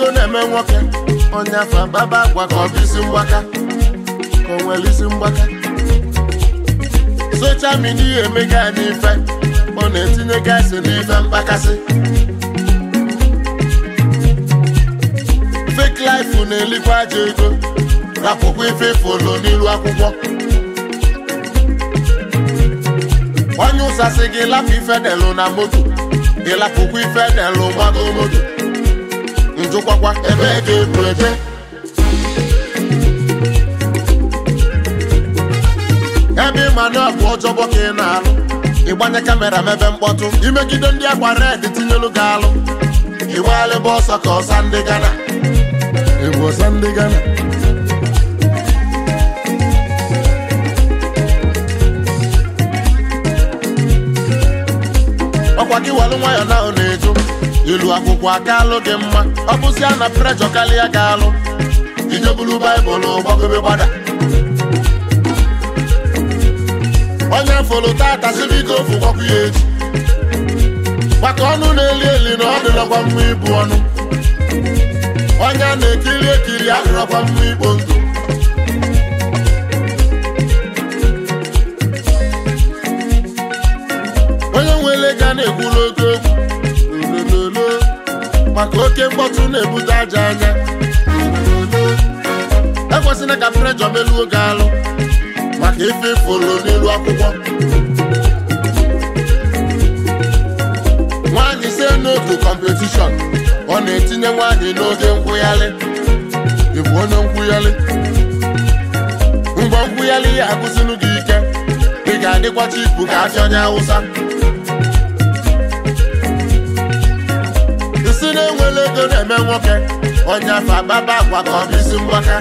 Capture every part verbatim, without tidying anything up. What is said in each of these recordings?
ego na-eme nwoke onye afọ baba agwa ka ọ bụ isi mgbaka ka o nwere isi mgbaka social media emega anyị ife ọ na-etinye gasị n'ife mkpakasị fake life na-elikwa aja ego rapụkwa ife folo n'ilu akwụkwọ onye ụsasị gị lapụ ife delu na moto gị lapụkwa ife delu gbago moto njụkwakwa ebe ga-ebu eje ebe ịma na ọgwụ ọjọbọ ka ị na-alụ ịgbanye kamera mebe mkpọtụ imegide ndị akwa red tinyelu gị alụ ịgbalịba ọsọ ka ọsa ndị Ghana ịbụ ọsa ndị Ghana ọkwa gị walụ nwayọ na ọ na-eju ilu akwụkwọ aka alụ gị mma ọ bụzi a na prejọ karịa ga alụ ijebulu baịbụl gbagobe gbada onye folo tata sibido ofu gwakwu ya echi maka ọnụ na-eli eli na ọ dịrọkwa mma ibu ọnụ onye a na-ekiri ekiri adịrọkwa mma ikpo ndụ onye nwere ga na-ekwulu oke okwu maka oke mkpọtụ na-ebute aja anya ekwesịrị ka prejọ meluo gị alụ maka ife folo n'ilu akwụkwọ nwaanyị se n'otu kọmpetishọn ọ na-etinye nwaanyị n'oge nkwụghalị ịbụ onye nkwụghalị mgbe nkwụghalị ya agụzinu gị ike ị ga-adịkwacha ibu ka afịa onye Awụsa isi na-enwele ego na-eme nwoke onye afọ agbaba agwa ka ọ bụ isi mgbaka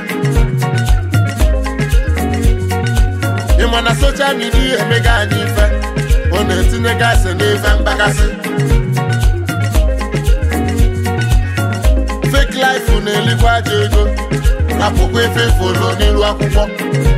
ịma na social media emega anyị ife ọ na-etinye gasị n'ife mkpakasị fake life na-elikwa aja ego rapụkwa ife folo n'ilu akwụkwọ